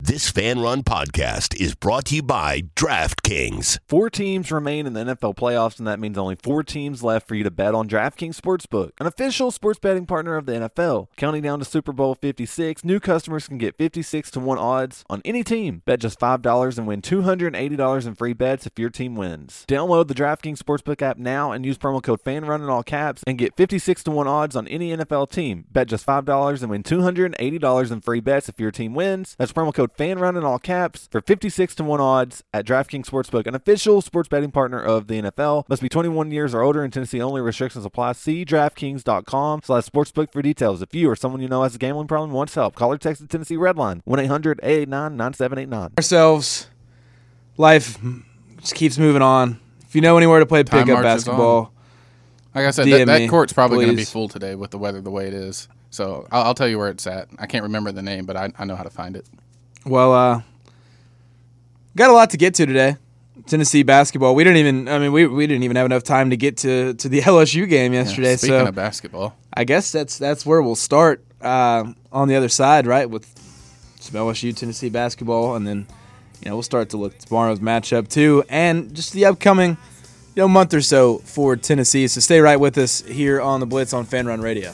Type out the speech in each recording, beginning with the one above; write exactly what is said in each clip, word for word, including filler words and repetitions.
This Fan Run podcast is brought to you by DraftKings. Four teams remain in the N F L playoffs, and that means only four teams left for you to bet on DraftKings Sportsbook, an official sports betting partner of the N F L. Counting down to Super Bowl fifty-six, new customers can get fifty-six to one odds on any team. Bet just five dollars and win two hundred eighty dollars in free bets if your team wins. Download the DraftKings Sportsbook app now and use promo code FANRUN in all caps and get fifty-six to one odds on any N F L team. Bet just five dollars and win two hundred eighty dollars in free bets if your team wins. That's promo code FANRUN in all caps for fifty-six to one odds at DraftKings Sportsbook, an official sports betting partner of the N F L. Must be twenty-one years or older in Tennessee only. Restrictions apply. See DraftKings.com slash sportsbook for details. If you or someone you know has a gambling problem and wants help, call or text the Tennessee Redline, one eight hundred eight eight nine nine seven eight nine. Ourselves, life just keeps moving on. If you know anywhere to play Time pickup marches basketball, on. Like I said, D that, M that me, court's probably going to be please. full today with the weather the way it is. So I'll, I'll tell you where it's at. I can't remember the name, but I, I know how to find it. Well, uh, got a lot to get to today. Tennessee basketball. We didn't even. I mean, we we didn't even have enough time to get to, to the L S U game yesterday. Yeah, speaking so of basketball, I guess that's that's where we'll start uh, on the other side, right? With some L S U Tennessee basketball, and then you know we'll start to look at tomorrow's matchup too, and just the upcoming you know month or so for Tennessee. So stay right with us here on the Blitz on Fan Run Radio.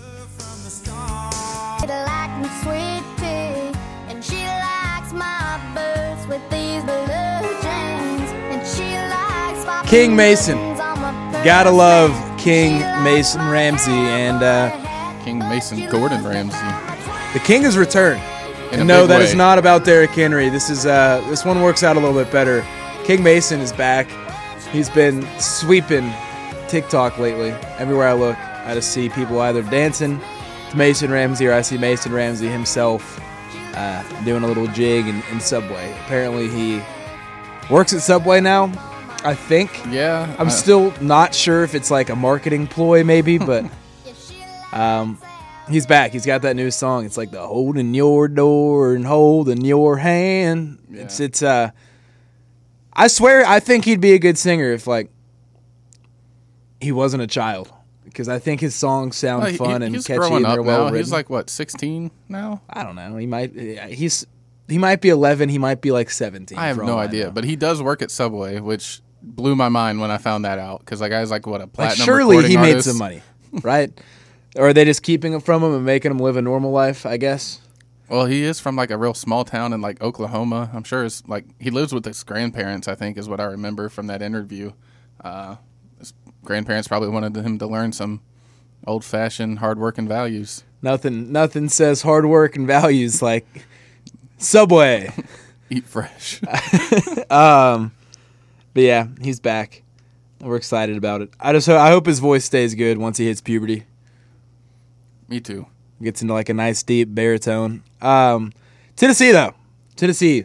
King Mason. Gotta love King Mason Ramsey. And uh, King Mason Gordon Ramsey. the King has returned. In a And no, big that way. is not about Derrick Henry. This is uh, this one works out a little bit better. King Mason is back. He's been sweeping TikTok lately. Everywhere I look, I just see people either dancing to Mason Ramsey or I see Mason Ramsey himself uh, doing a little jig in, in Subway. Apparently he works at Subway now, I think. Yeah. I'm I- still not sure if it's like a marketing ploy maybe, but um, he's back. He's got that new song. It's like the holding your door and holding your hand. Yeah. It's it's uh I swear I think he'd be a good singer if like he wasn't a child, because I think his songs sound Well, he- fun he- and he's catchy growing and up they're well now. written. He's like, what, sixteen now? I don't know. He might he's he might be eleven, he might be like seventeen. I have for no all idea. know. But he does work at Subway, which blew my mind when I found that out. Because that guy's like, what, a Like, platinum surely recording he made artist? some money, right? Or are they just keeping it from him and making him live a normal life, I guess? Well, he is from like a real small town in like Oklahoma. I'm sure it's like he lives with his grandparents, I think is what I remember from that interview. Uh, his grandparents probably wanted him to learn some old-fashioned hard-working values. Nothing nothing says hard work and values like Subway. Eat fresh. um, but yeah, he's back. We're excited about it. I just ho- I hope his voice stays good once he hits puberty. Me too. Gets into like a nice deep baritone. Um, Tennessee though, Tennessee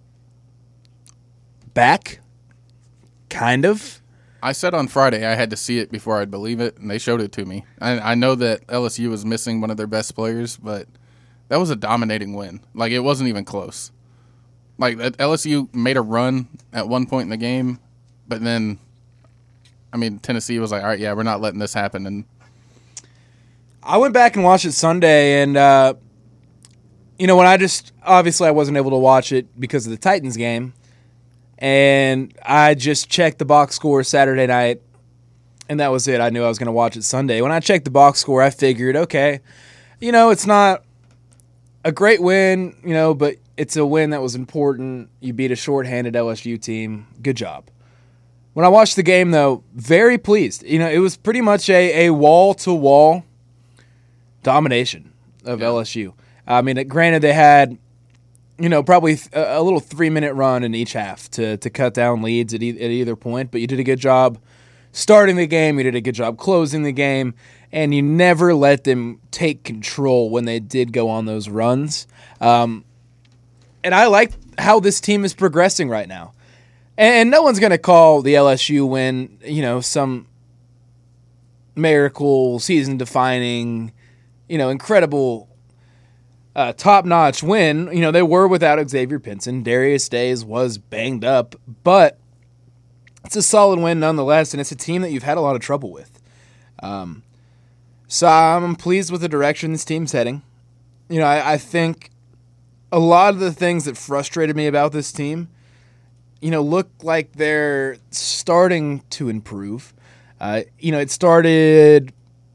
back, kind of. I said on Friday I had to see it before I'd believe it, and they showed it to me. I, I know that L S U was missing one of their best players, but that was a dominating win. Like, it wasn't even close. Like, that L S U made a run at one point in the game, but then, I mean, Tennessee was like, all right, yeah, we're not letting this happen. And I went back and watched it Sunday, and uh, you know, when I just obviously I wasn't able to watch it because of the Titans game, and I just checked the box score Saturday night, and that was it. I knew I was going to watch it Sunday. When I checked the box score, I figured, okay, you know, it's not a great win, you know, but it's a win that was important. You beat a shorthanded L S U team. Good job. When I watched the game, though, very pleased. You know, it was pretty much a, a wall-to-wall domination of Yeah. L S U. I mean, granted, they had, you know, probably a, a little three-minute run in each half to to cut down leads at, e- at either point, but you did a good job starting the game, you did a good job closing the game, and you never let them take control when they did go on those runs. Um, and I like how this team is progressing right now. And, and no one's going to call the L S U win, you know, some miracle, season-defining, you know, incredible, uh, top-notch win. You know, they were without Xavier Pinson. Darius Days was banged up, but it's a solid win nonetheless, and it's a team that you've had a lot of trouble with. Um, so I'm pleased with the direction this team's heading. You know, I, I think a lot of the things that frustrated me about this team, you know, look like they're starting to improve. Uh, you know, it started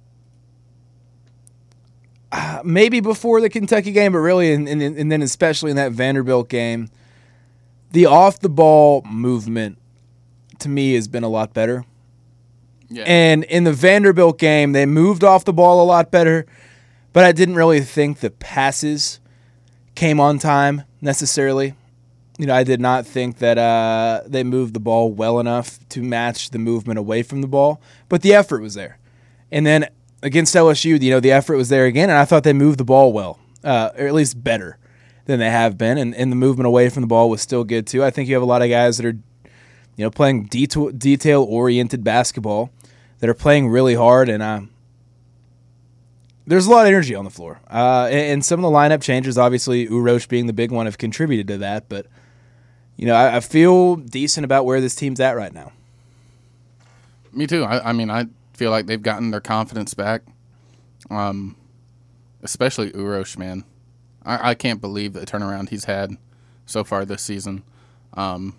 uh, maybe before the Kentucky game, but really, and, and, and then especially in that Vanderbilt game, the off-the-ball movement, to me, has been a lot better. Yeah. And in the Vanderbilt game, they moved off the ball a lot better, but I didn't really think the passes came on time necessarily. You know, I did not think that uh, they moved the ball well enough to match the movement away from the ball, but the effort was there. And then against L S U, you know, the effort was there again, and I thought they moved the ball well, uh, or at least better than they have been, and, and the movement away from the ball was still good too. I think you have a lot of guys that are, you know, playing detail, detail-oriented basketball that are playing really hard, and uh, there's a lot of energy on the floor. Uh, and, and some of the lineup changes, obviously Urosh being the big one, have contributed to that, but you know, I, I feel decent about where this team's at right now. Me too. I, I mean, I feel like they've gotten their confidence back, um, especially Urosh, man. I, I can't believe the turnaround he's had so far this season. Um,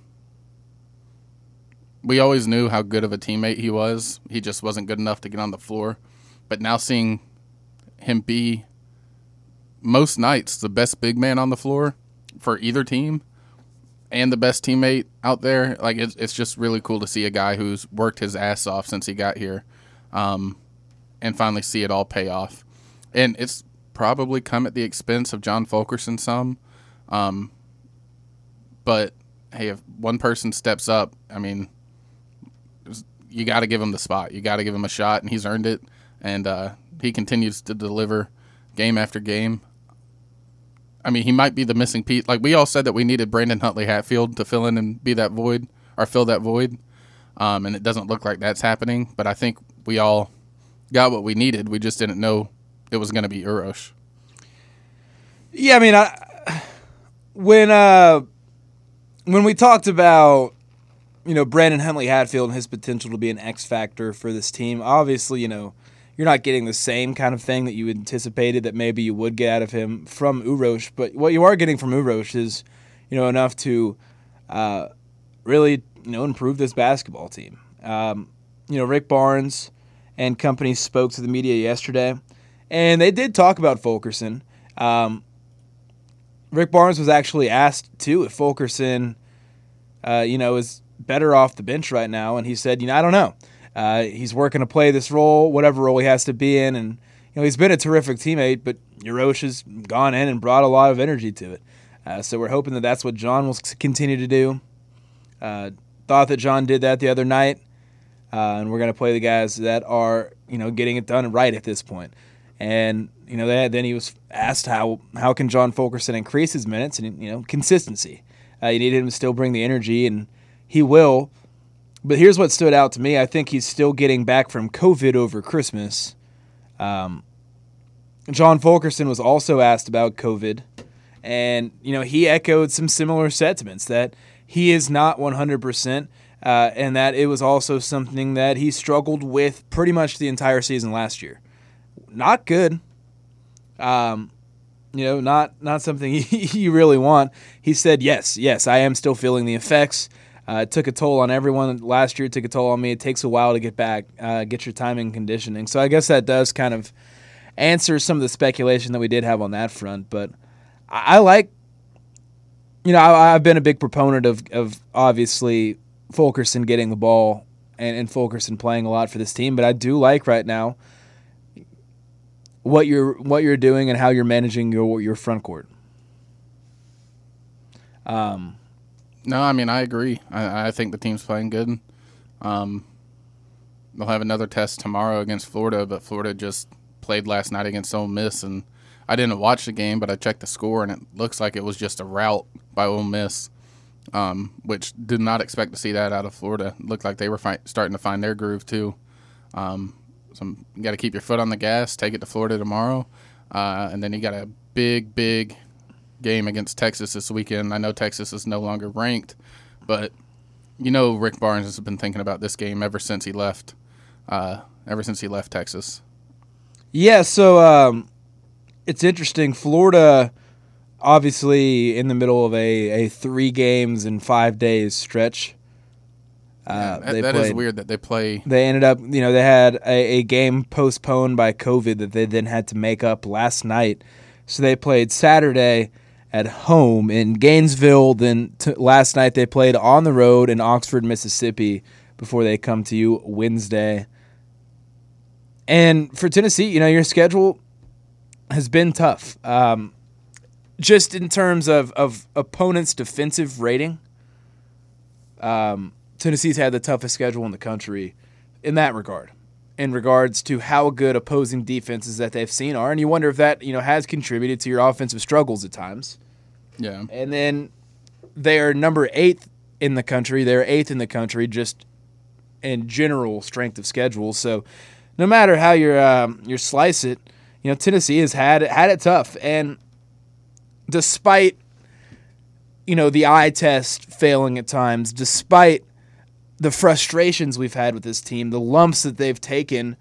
we always knew how good of a teammate he was. He just wasn't good enough to get on the floor. But now seeing him be, most nights, the best big man on the floor for either team and the best teammate out there, like it's, it's just really cool to see a guy who's worked his ass off since he got here um, and finally see it all pay off. And it's probably come at the expense of John Fulkerson some. Um, but, hey, if one person steps up, I mean, you got to give him the spot. You got to give him a shot, and he's earned it. And uh, he continues to deliver game after game. I mean, he might be the missing piece. Like, we all said that we needed Brandon Huntley-Hatfield to fill in and be that void, or fill that void. Um, and it doesn't look like that's happening. But I think we all got what we needed. We just didn't know it was going to be Urosh. Yeah, I mean, I, when uh, when we talked about, you know, Brandon Huntley-Hatfield and his potential to be an X factor for this team, obviously, you know, you're not getting the same kind of thing that you anticipated that maybe you would get out of him from Urosh. But what you are getting from Urosh is, you know, enough to uh, really, you know, improve this basketball team. Um, you know, Rick Barnes and company spoke to the media yesterday, and they did talk about Fulkerson. Um, Rick Barnes was actually asked, too, if Fulkerson, uh, you know, is better off the bench right now, and he said, you know, I don't know. Uh, he's working to play this role, whatever role he has to be in, and you know he's been a terrific teammate, but Urosh has gone in and brought a lot of energy to it. Uh, so we're hoping that that's what John will continue to do. Uh, thought that John did that the other night, uh, and we're going to play the guys that are, you know, getting it done right at this point. And you know, that, then he was asked how how can John Fulkerson increase his minutes, and you know, consistency. Uh, you need him to still bring the energy, and he will. But here's what stood out to me. I think he's still getting back from COVID over Christmas. Um, John Fulkerson was also asked about COVID, and you know, he echoed some similar sentiments that he is not one hundred percent, uh, and that it was also something that he struggled with pretty much the entire season last year. Not good. Um, you know, not not something you really want. He said, yes, yes, I am still feeling the effects. Uh, it took a toll on everyone last year. It took a toll on me. It takes a while to get back, uh, get your timing and conditioning. So I guess that does kind of answer some of the speculation that we did have on that front. But I, I like, you know, I, I've been a big proponent of, of obviously Fulkerson getting the ball and, and Fulkerson playing a lot for this team. But I do like right now what you're what you're doing and how you're managing your your front court. Um. No, I mean, I agree. I, I think the team's playing good. Um, they'll have another test tomorrow against Florida, but Florida just played last night against Ole Miss, and I didn't watch the game, but I checked the score, and it looks like it was just a rout by Ole Miss, um, which did not expect to see that out of Florida. It looked like they were fi- starting to find their groove, too. Um, so you got to keep your foot on the gas, take it to Florida tomorrow, uh, and then you got a big, big game against Texas this weekend. I know Texas is no longer ranked, but you know Rick Barnes has been thinking about this game ever since he left. Uh, ever since he left Texas. Yeah, so um, it's interesting. Florida obviously in the middle of a, a three games in five days stretch. Uh, Yeah, that they that is played- weird that they play. They ended up, you know, they had a, a game postponed by COVID that they then had to make up last night. So they played Saturday at home in Gainesville. Then t- last night they played on the road in Oxford, Mississippi, before they come to you Wednesday. And for Tennessee, you know, your schedule has been tough. Um, just in terms of, of opponents' defensive rating, um, Tennessee's had the toughest schedule in the country in that regard, in regards to how good opposing defenses that they've seen are. And you wonder if that, you know, has contributed to your offensive struggles at times. Yeah. And then they are number eighth in the country. They're eighth in the country just in general strength of schedule. So no matter how you um, you slice it, you know, Tennessee has had had it tough. And despite, you know, the eye test failing at times, despite the frustrations we've had with this team, the lumps that they've taken,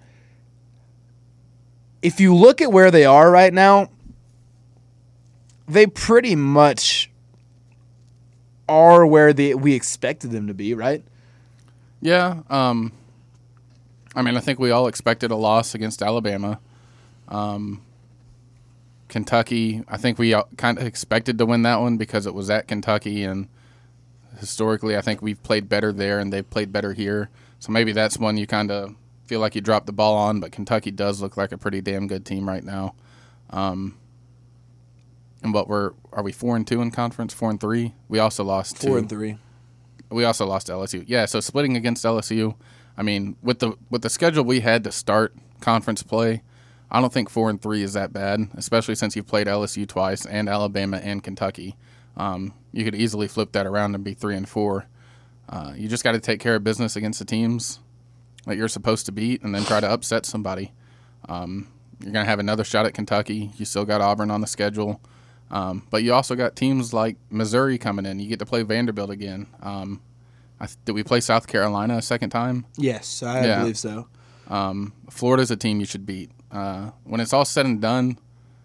if you look at where they are right now, they pretty much are where they, we expected them to be, right? Yeah. Um, I mean, I think we all expected a loss against Alabama. Um, Kentucky, I think we kind of expected to win that one because it was at Kentucky, and historically I think we've played better there and they've played better here. So maybe that's one you kind of feel like you dropped the ball on, but Kentucky does look like a pretty damn good team right now. Um, and what we're are we four and two in conference? Four and three. We also lost Four two. and three. We also lost to L S U. Yeah, so splitting against L S U. I mean, with the with the schedule we had to start conference play, I don't think four and three is that bad, especially since you've played L S U twice and Alabama and Kentucky. Um, you could easily flip that around and be three and four. Uh, you just got to take care of business against the teams that you're supposed to beat, and then try to upset somebody. Um, you're gonna have another shot at Kentucky. You still got Auburn on the schedule. Um, but you also got teams like Missouri coming in. You get to play Vanderbilt again. Um, I th- did we play South Carolina a second time? Yes, I Yeah. believe so. Um, Florida's a team you should beat. Uh, when it's all said and done,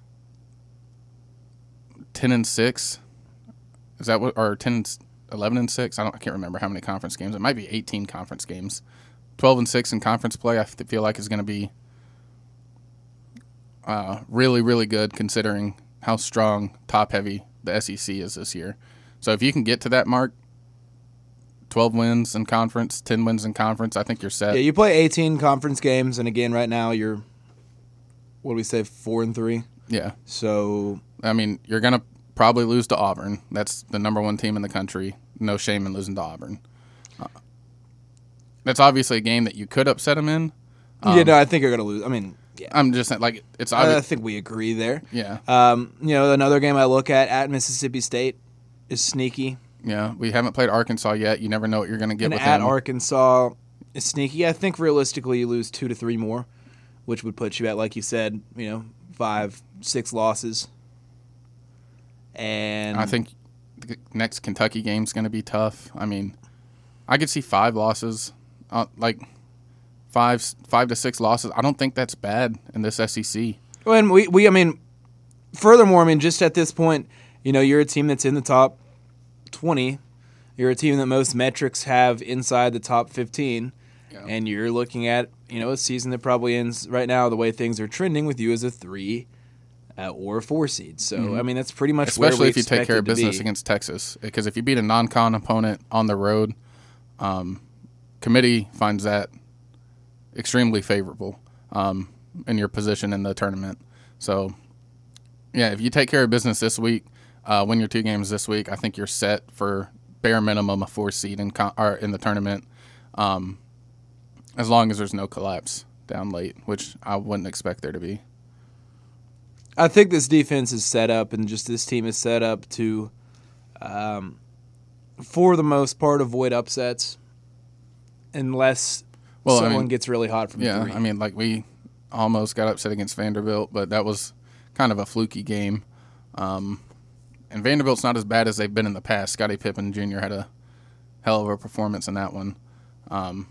ten and six, is that what? Or ten, eleven and six? I don't. I can't remember how many conference games. It might be eighteen conference games. Twelve and six in conference play. I f- feel like is going to be uh, really, really good considering how strong, top-heavy the S E C is this year. So if you can get to that mark, twelve wins in conference, ten wins in conference, I think you're set. Yeah, you play eighteen conference games, and again, right now you're, what do we say, four and three. Yeah. So I mean, you're going to probably lose to Auburn. That's the number one team in the country. No shame in losing to Auburn. Uh, that's obviously a game that you could upset them in. Um, yeah, no, I think you're gonna lose. I mean, yeah, I'm just saying, like, it's I obvious. think we agree there. Yeah. Um, you know, another game I look at at Mississippi State is sneaky, Yeah. We haven't played Arkansas yet. You never know what you're going to get and with at them. Arkansas is sneaky. I think realistically, you lose two to three more, which would put you at, like you said, you know, five, six losses. And I think the next Kentucky game's going to be tough. I mean, I could see five losses, uh, like five, five to six losses. I don't think that's bad in this S E C. And we, we, I mean, furthermore, I mean, just at this point, you know, you're a team that's in the top twenty. You're a team that most metrics have inside the top fifteen. Yeah. And you're looking at, you know, a season that probably ends right now, the way things are trending with you as a three uh, or a four seed. So, Mm-hmm. I mean, that's pretty much Especially where we if you take care of expect it to business be. against Texas. Because if you beat a non-con opponent on the road, um, committee finds that extremely favorable um, in your position in the tournament. So, yeah, if you take care of business this week, uh, win your two games this week, I think you're set for bare minimum a four seed in, con- or in the tournament, um, as long as there's no collapse down late, which I wouldn't expect there to be. I think this defense is set up, and just this team is set up to, um, for the most part, avoid upsets, unless Well, I someone mean, gets really hot from Yeah, three. I mean, like we almost got upset against Vanderbilt, but that was kind of a fluky game. Um, and Vanderbilt's not as bad as they've been in the past. Scottie Pippen Junior had a hell of a performance in that one. Um,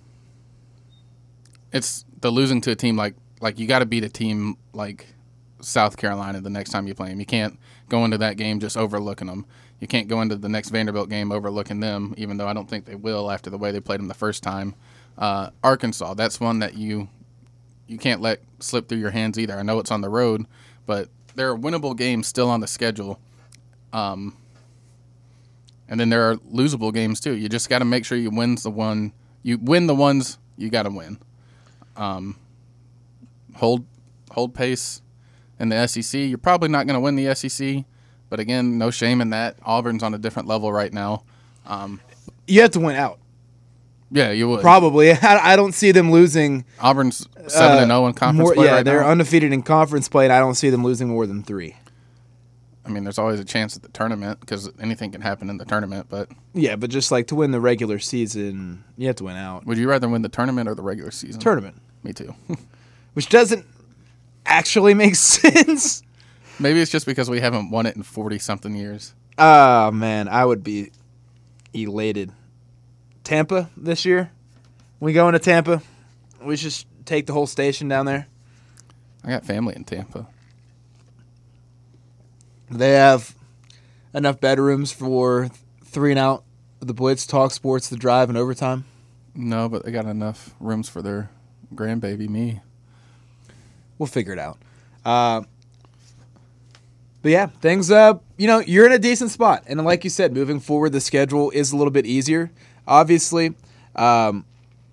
it's the losing to a team like like you got to beat a team like South Carolina the next time you play them. You can't go into that game just overlooking them. You can't go into the next Vanderbilt game overlooking them, even though I don't think they will after the way they played them the first time. Uh, Arkansas, that's one that you you can't let slip through your hands either. I know it's on the road, but there are winnable games still on the schedule. Um, and then there are losable games too. You just got to make sure you win the one. You win the ones you got to win. Um, hold hold pace in the S E C. You're probably not going to win the S E C, but again, no shame in that. Auburn's on a different level right now. Um, You have to win out. yeah, you would Probably. I, I don't see them losing. Auburn's seven and zero in conference more, play yeah, right they're now. undefeated in conference play, and I don't see them losing more than three. I mean, there's always a chance at the tournament because anything can happen in the tournament. But Yeah, but just like to win the regular season, you have to win out. would you rather win the tournament or the regular season? Tournament, Me too. which doesn't actually make sense. Maybe it's just because we haven't won it in forty something years. Oh, man, I would be elated. Tampa this year? We go into Tampa? We should just take the whole station down there. I got family in Tampa. They have enough bedrooms for three and out. The Blitz, Talk Sports, The Drive, and Overtime. No, but they got enough rooms for their grandbaby, me. We'll figure it out. Uh, but yeah, things, uh, you know, you're in a decent spot. And like you said, moving forward, the schedule is a little bit easier. Obviously, um,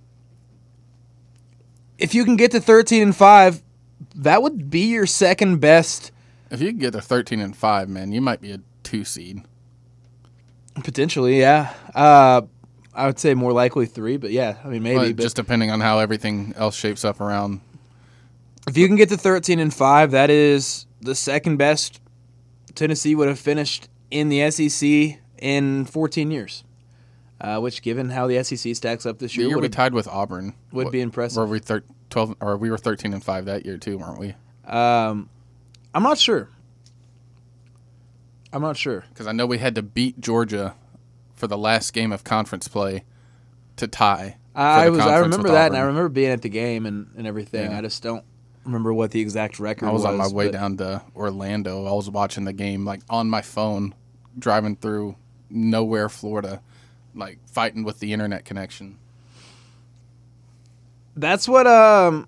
if you can get to thirteen and five, that would be your second best, If you could get to thirteen and five, man, you might be a two seed. potentially, yeah. Uh, I would say more likely three, but yeah, I mean, maybe. Well, but just depending on how everything else shapes up around. if you can get to thirteen and five, that is the second best Tennessee would have finished in the S E C in fourteen years. Uh, which, given how the S E C stacks up this The year, year would, we have- tied with Auburn would What- be impressive. Were we thir- twelve or we were thirteen and five that year too, weren't we? Um, I'm not sure. I'm not sure. Because I know we had to beat Georgia for the last game of conference play to tie. for I the was. I conference remember with that, and I Auburn. remember being at the game and, and everything. Yeah. I just don't remember what the exact record I was, was. on my way but- down to Orlando. I was watching the game like on my phone, driving through nowhere, Florida, like fighting with the internet connection. That's what. Um,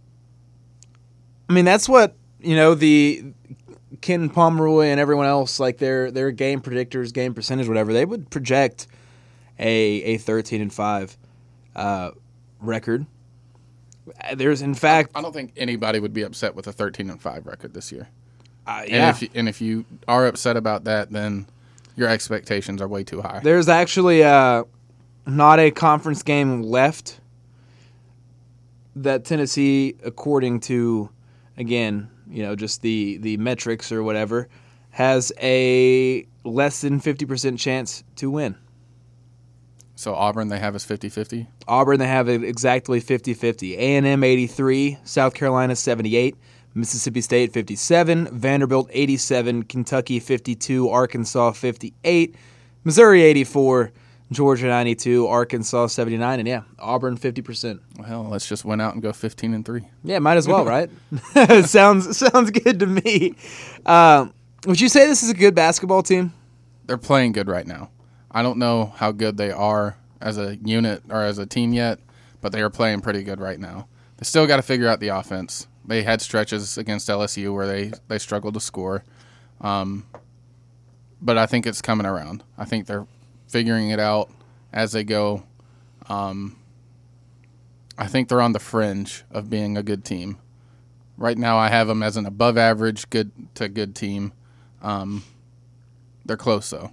I mean, that's what you know. The Ken Pomeroy and everyone else, like their their game predictors, game percentage, whatever, they would project a a thirteen and five uh, record. There's in fact, I don't think anybody would be upset with a thirteen and five record this year. uh, And yeah. if you, and if you are upset about that, then your expectations are way too high. There's actually uh, not a conference game left that Tennessee, according to, again, you know, just the, the metrics or whatever, has a less than fifty percent chance to win. So Auburn, they have us fifty-fifty. Auburn, they have it exactly fifty-fifty. A and M, eighty-three. South Carolina, seventy-eight. Mississippi State, fifty-seven. Vanderbilt, eighty-seven. Kentucky, fifty-two. Arkansas, fifty-eight. Missouri, eighty-four. Georgia, ninety-two. Arkansas, seventy-nine. And yeah, Auburn, fifty percent. Well, let's just win out and go fifteen and three. Yeah, might as well, right? sounds sounds good to me. Um, would you say this is a good basketball team? They're playing good right now. I don't know how good they are as a unit or as a team yet, but they are playing pretty good right now. They still got to figure out the offense. They had stretches against L S U where they, they struggled to score. Um, but I think it's coming around. I think they're figuring it out as they go. Um, I think they're on the fringe of being a good team. Right now I have them as an above average good to good team. Um, they're close, though.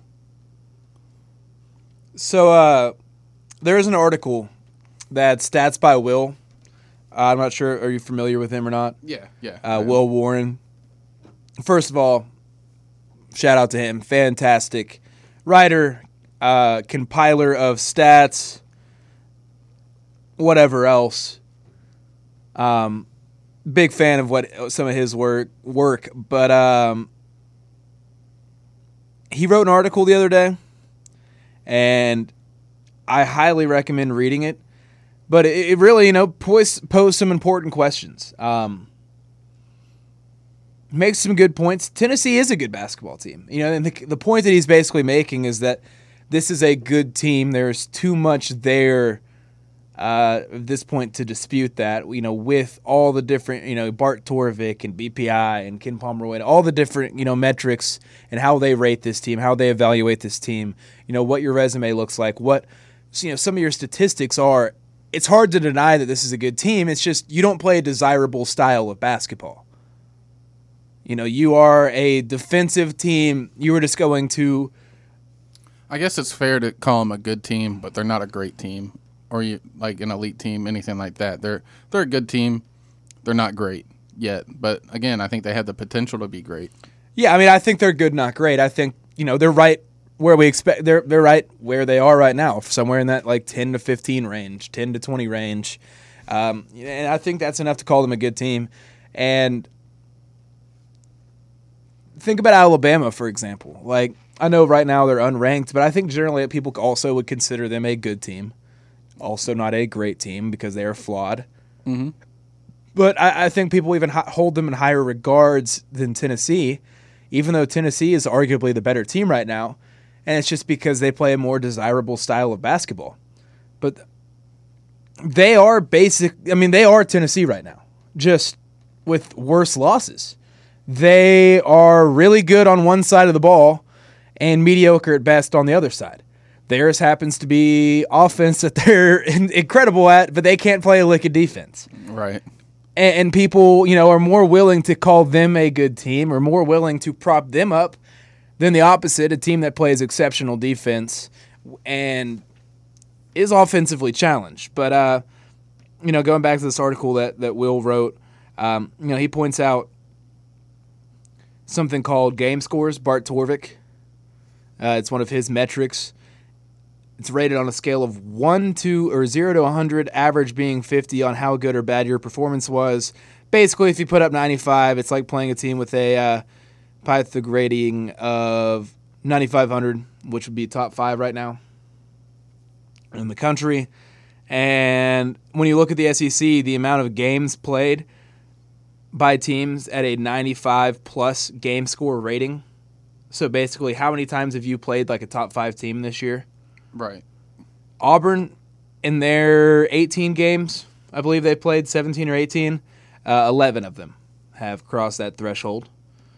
So uh, there is an article that Stats by Will. Uh, I'm not sure. Are you familiar with him or not? Yeah, yeah. Uh, Will Warren. First of all, shout out to him. Fantastic writer, uh, compiler of stats, whatever else. Um, big fan of what some of his work work, but um, he wrote an article the other day. And I highly recommend reading it. But it, it really, you know, posed pose some important questions. Um, makes some good points. Tennessee is a good basketball team. You know, and the, the point that he's basically making is that this is a good team. There's too much there uh, at this point to dispute that. You know, with all the different, you know, Bart Torvik and B P I and Ken Pomeroy, all the different, you know, metrics and how they rate this team, how they evaluate this team. You know, what your resume looks like, what, you know, some of your statistics are. It's hard to deny that this is a good team. It's just you don't play a desirable style of basketball. You know, you are a defensive team. You were just going to. I guess it's fair to call them a good team, but they're not a great team, or you like an elite team, anything like that. They're they're a good team. They're not great yet, but again, I think they have the potential to be great. Yeah, I mean, I think they're good, not great. I think you know they're right where we expect. They're they're right where they are right now, somewhere in that like ten to fifteen range, ten to twenty range, um, and I think that's enough to call them a good team. And think about Alabama, for example. Like, I know right now they're unranked, but I think generally people also would consider them a good team. Also not a great team because they are flawed. Mm-hmm. But I, I think people even h- hold them in higher regards than Tennessee, even though Tennessee is arguably the better team right now. And it's just because they play a more desirable style of basketball. But they are basic. I mean, they are Tennessee right now, just with worse losses. They are really good on one side of the ball and mediocre at best on the other side. Theirs happens to be offense that they're incredible at, but they can't play a lick of defense. Right. And, and people, you know, are more willing to call them a good team or more willing to prop them up than the opposite, a team that plays exceptional defense and is offensively challenged. But, uh, you know, going back to this article that, that Will wrote, um, you know, he points out something called game scores, Bart Torvik. Uh, it's one of his metrics. It's rated on a scale of one to or zero to one hundred, average being fifty on how good or bad your performance was. Basically, if you put up ninety-five, it's like playing a team with a uh, Pythag rating of ninety-five hundred, which would be top five right now in the country. And when you look at the S E C, the amount of games played by teams at a ninety-five plus game score rating. So basically, how many times have you played like a top five team this year? Right. Auburn, in their eighteen games, I believe they played seventeen or eighteen, uh, eleven of them have crossed that threshold.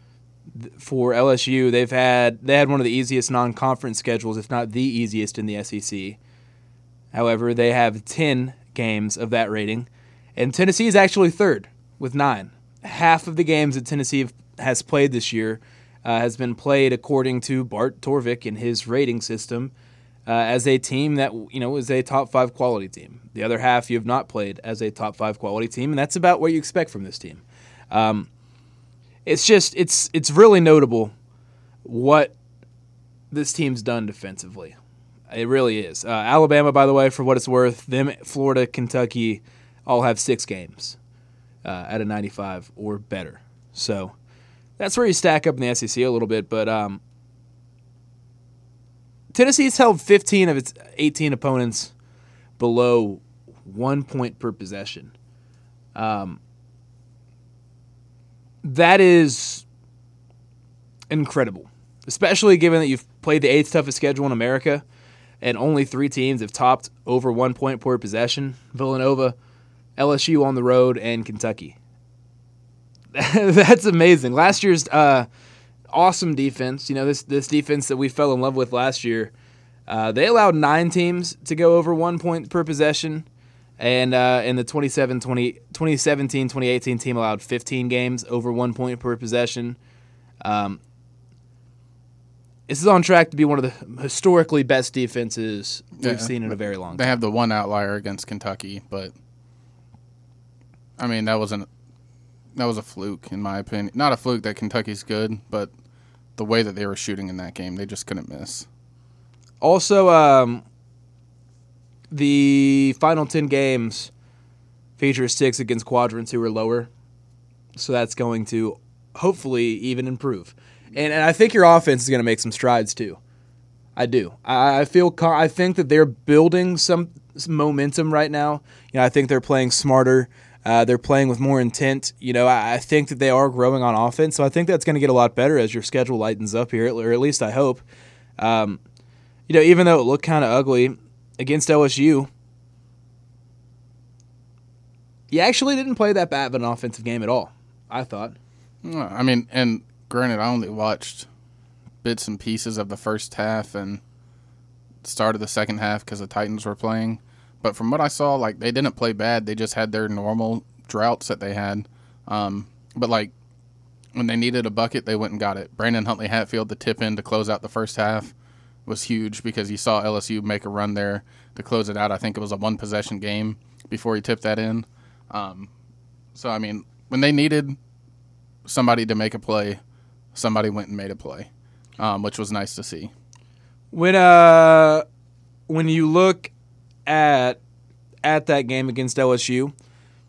For L S U, they've had they had one of the easiest non-conference schedules, if not the easiest in the S E C. However, they have ten games of that rating, and Tennessee is actually third with nine. Half of the games that Tennessee has played this year uh, has been played according to Bart Torvik and his rating system uh, as a team that, you know, is a top five quality team. The other half you have not played as a top five quality team, and that's about what you expect from this team. Um, it's just it's it's really notable what this team's done defensively. It really is. Uh, Alabama, by the way, for what it's worth, them, Florida, Kentucky, all have six games uh, at a ninety-five or better. So that's where you stack up in the S E C a little bit. But um, Tennessee's held fifteen of its eighteen opponents below one point per possession. Um, that is incredible, especially given that you've played the eighth toughest schedule in America. And only three teams have topped over one point per possession: Villanova, L S U on the road, and Kentucky. That's amazing. Last year's uh, awesome defense, you know, this this defense that we fell in love with last year, uh, they allowed nine teams to go over one point per possession. And uh, in the twenty seventeen twenty eighteen team allowed fifteen games over one point per possession. Um, This is on track to be one of the historically best defenses we've yeah, seen in a very long time. They have the one outlier against Kentucky, but I mean that wasn't that was a fluke in my opinion. Not a fluke that Kentucky's good, but the way that they were shooting in that game, they just couldn't miss. Also, um, the final ten games feature six against quadrants who are lower, so that's going to hopefully even improve. And, and I think your offense is going to make some strides too. I do. I, I feel. I think that they're building some, some momentum right now. You know, I think they're playing smarter. Uh, they're playing with more intent. You know, I, I think that they are growing on offense, so I think that's going to get a lot better as your schedule lightens up here, or at least I hope. Um, you know, even though it looked kind of ugly against L S U, you actually didn't play that bad of an offensive game at all, I thought. I mean, and granted, I only watched bits and pieces of the first half and start of the second half because the Titans were playing. But from what I saw, like, they didn't play bad. They just had their normal droughts that they had. Um, but, like, when they needed a bucket, they went and got it. Brandon Huntley Hatfield, the tip in to close out the first half, was huge because you saw L S U make a run there to close it out. I think it was a one-possession game before he tipped that in. Um, so, I mean, when they needed somebody to make a play, somebody went and made a play, um, which was nice to see. When uh, when you look at at that game against L S U,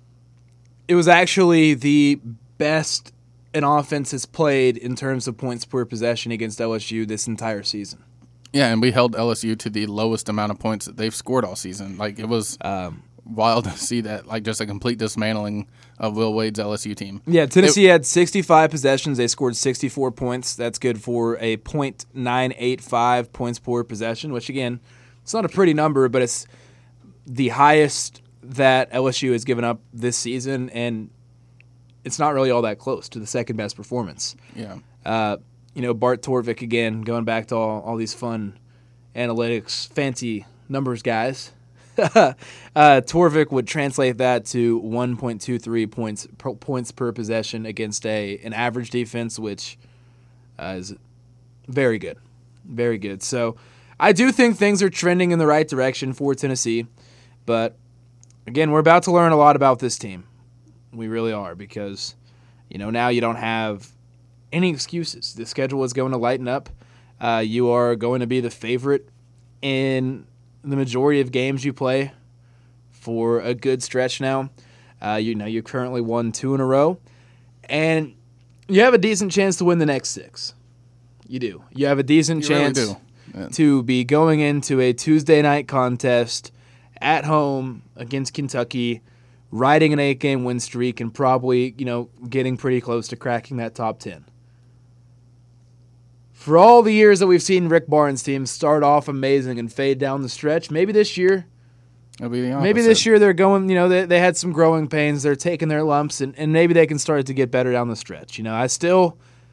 it was actually the best an offense has played in terms of points per possession against L S U this entire season. Yeah, and we held L S U to the lowest amount of points that they've scored all season. Like, it was um, wild to see that, like, just a complete dismantling of Will Wade's L S U team. Yeah, Tennessee it, had sixty-five possessions. They scored sixty-four points. That's good for a point nine eight five points per possession, which, again, it's not a pretty number, but it's the highest that L S U has given up this season, and it's not really all that close to the second-best performance. Yeah. Uh, you know, Bart Torvik, again, going back to all, all these fun analytics, fancy numbers guys. uh, Torvik would translate that to one point two three points per, points per possession against a an average defense, which uh, is very good. Very good. So I do think things are trending in the right direction for Tennessee. But, again, we're about to learn a lot about this team. We really are, because, you know, now you don't have any excuses. The schedule is going to lighten up. Uh, you are going to be the favorite in the majority of games you play for a good stretch now. Uh, you know, you currently won two in a row, and you have a decent chance to win the next six. You do. You have a decent You chance really do. Yeah. to be going into a Tuesday night contest at home against Kentucky, riding an eight-game win streak, and probably, you know, getting pretty close to cracking that top ten. For all the years that we've seen Rick Barnes' teams start off amazing and fade down the stretch, maybe this year, It'll be the opposite. maybe this year they're going, you know, they, they had some growing pains, they're taking their lumps, and, and maybe they can start to get better down the stretch. You know, I still,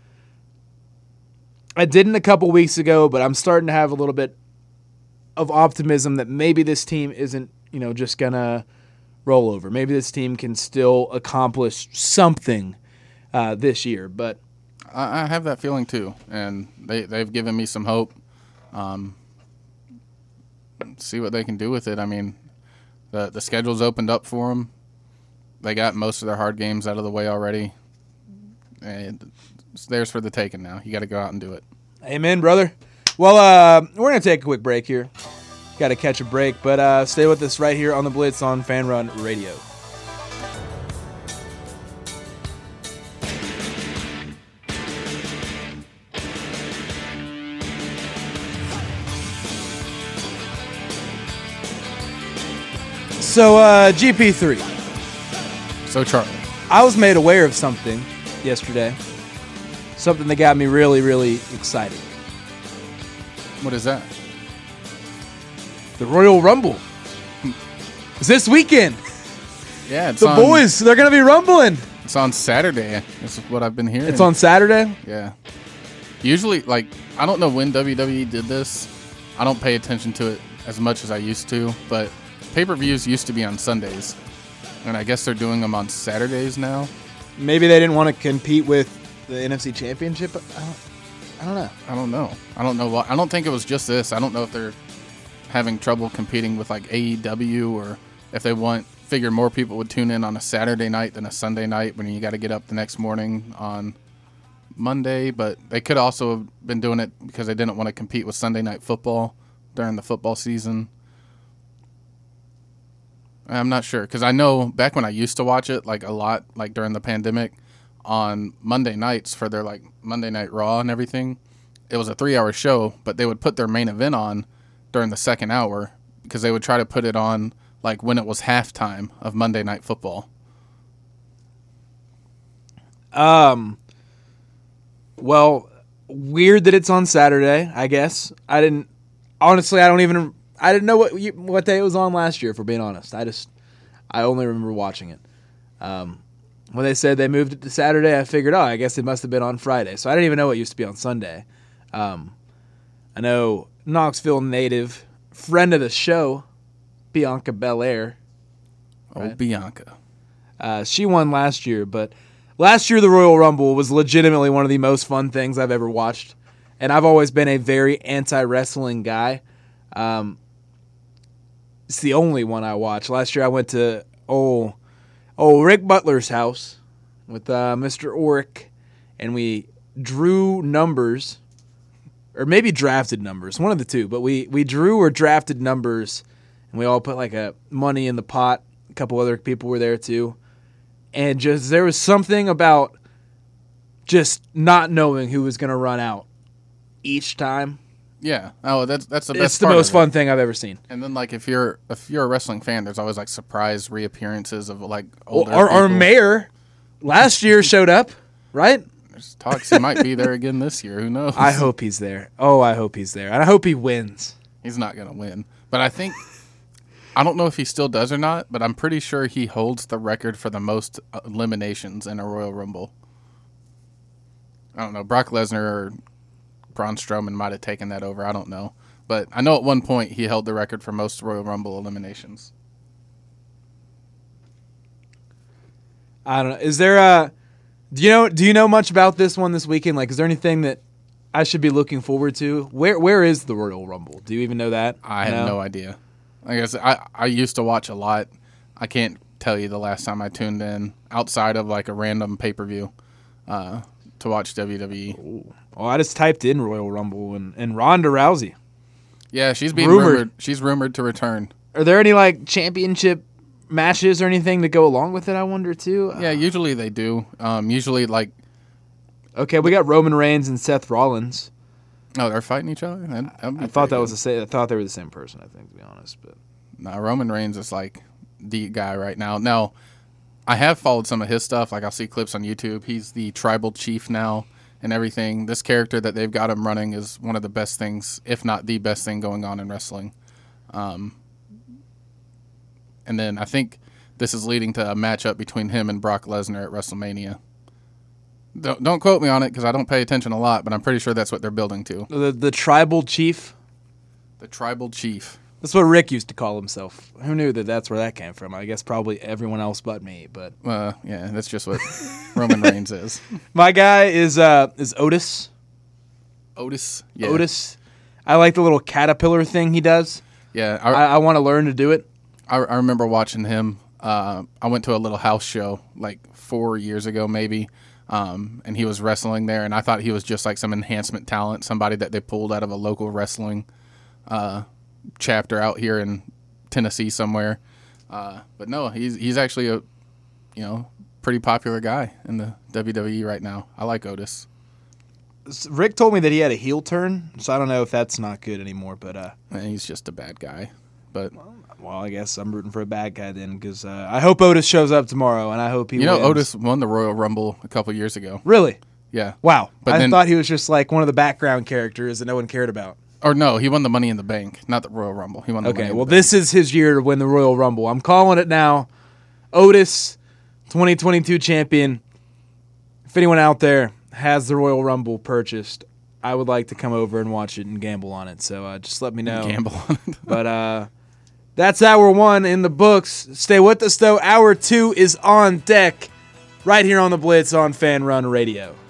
I didn't a couple weeks ago, but I'm starting to have a little bit of optimism that maybe this team isn't, you know, just going to roll over. Maybe this team can still accomplish something uh, this year, but I, I have that feeling too, and they, they've given me some hope. Um, see what they can do with it. I mean, the the schedule's opened up for them. They got most of their hard games out of the way already, and it's theirs for the taking now. You got to go out and do it. Amen, brother. Well, uh, we're going to take a quick break here. Got to catch a break, but uh, stay with us right here on The Blitz on Fan Run Radio. So, uh, G P three. So, Charlie. I was made aware of something yesterday. Something that got me really, really excited. What is that? The Royal Rumble. It's this weekend. Yeah, it's The on, boys, they're going to be rumbling. It's on Saturday. That's what I've been hearing. It's on Saturday? Yeah. Usually, like, I don't know when W W E did this. I don't pay attention to it as much as I used to, but pay-per-views used to be on Sundays, and I guess they're doing them on Saturdays now. Maybe they didn't want to compete with the N F C Championship. I don't, I don't know. I don't know. I don't know why. I don't think it was just this. I don't know if they're having trouble competing with like A E W, or if they want figure more people would tune in on a Saturday night than a Sunday night when you got to get up the next morning on Monday. But they could also have been doing it because they didn't want to compete with Sunday night football during the football season. I'm not sure, because I know back when I used to watch it like a lot, like during the pandemic, on Monday nights for their like Monday Night Raw and everything, it was a three-hour show, but they would put their main event on during the second hour because they would try to put it on like when it was halftime of Monday Night Football. Um. Well, weird that it's on Saturday. I guess I didn't. Honestly, I don't even. I didn't know what you, what day it was on last year. For being honest, I just. I only remember watching it. Um, when they said they moved it to Saturday, I figured, oh, I guess it must have been on Friday. So I didn't even know it used to be on Sunday. Um, I know Knoxville native, friend of the show, Bianca Belair. Oh, Right. Bianca. Uh, she won last year, but last year the Royal Rumble was legitimately one of the most fun things I've ever watched. And I've always been a very anti-wrestling guy. Um, it's the only one I watch. Last year I went to old, old Rick Butler's house with uh, Mister Oric, and we drew numbers, or maybe drafted numbers, one of the two. But we, we drew or drafted numbers, and we all put like a money in the pot. A couple other people were there too. And just there was something about just not knowing who was going to run out each time. Yeah. Oh, that's that's the best. It's the part most of it. fun thing I've ever seen. And then, like, if you're if you're a wrestling fan, there's always like surprise reappearances of like older Our, our people. mayor last year showed up, right? There's talks he might be there again this year. Who knows? I hope he's there. Oh, I hope he's there. And I hope he wins. He's not gonna win, but I think I don't know if he still does or not. But I'm pretty sure he holds the record for the most eliminations in a Royal Rumble. I don't know. Brock Lesnar or Braun Strowman might have taken that over. I don't know. But I know at one point he held the record for most Royal Rumble eliminations. I don't know. Is there a do you know do you know much about this one this weekend? Like, is there anything that I should be looking forward to? Where where is the Royal Rumble? Do you even know that? I have no idea. I guess I, I used to watch a lot. I can't tell you the last time I tuned in outside of like a random pay-per-view uh, to watch W W E. Ooh. Well, I just typed in Royal Rumble and, and Ronda Rousey. Yeah, she's being Rumored. rumored. She's rumored to return. Are there any like championship matches or anything to go along with it? I wonder too. Yeah, usually they do. Um, usually like Okay, we got Roman Reigns and Seth Rollins. oh, they're fighting each other. That, that'd be I thought pretty that good. was the same. I thought they were the same person. I think, to be honest, but No, Roman Reigns is like the guy right now. Now, I have followed some of his stuff. Like I'll see clips on YouTube. He's the tribal chief now and everything. This character that they've got him running is one of the best things, if not the best thing going on in wrestling. Um, and then I think this is leading to a matchup between him and Brock Lesnar at WrestleMania. Don't, don't quote me on it because I don't pay attention a lot, but I'm pretty sure that's what they're building to. the the tribal chief. The tribal chief. That's what Rick used to call himself. Who knew that that's where that came from? I guess probably everyone else but me. But Uh, yeah, that's just what Roman Reigns is. my guy is uh is Otis. Otis. Yeah. Otis. I like the little caterpillar thing he does. Yeah. I, I, I want to learn to do it. I, I remember watching him. Uh, I went to a little house show like four years ago, maybe, um, and he was wrestling there, and I thought he was just like some enhancement talent, somebody that they pulled out of a local wrestling uh, chapter out here in Tennessee somewhere. Uh, but no, he's he's actually a you know pretty popular guy in the W W E right now. I like Otis. Rick told me that he had a heel turn, so I don't know if that's not good anymore. But uh, And he's just a bad guy. But well, I guess I'm rooting for a bad guy then, because uh, I hope Otis shows up tomorrow, and I hope he. you know, wins. Otis won the Royal Rumble a couple years ago. Really? Yeah. Wow. But I then- thought he was just like one of the background characters that no one cared about. Or no, he won the Money in the Bank, not the Royal Rumble. He won the Money Okay, in well, the Bank. this is his year to win the Royal Rumble. I'm calling it now. Otis, twenty twenty-two champion. If anyone out there has the Royal Rumble purchased, I would like to come over and watch it and gamble on it. So uh, just let me know. Gamble on it. But uh, that's hour one in the books. Stay with us, though. Hour two is on deck right here on the Blitz on Fan Run Radio.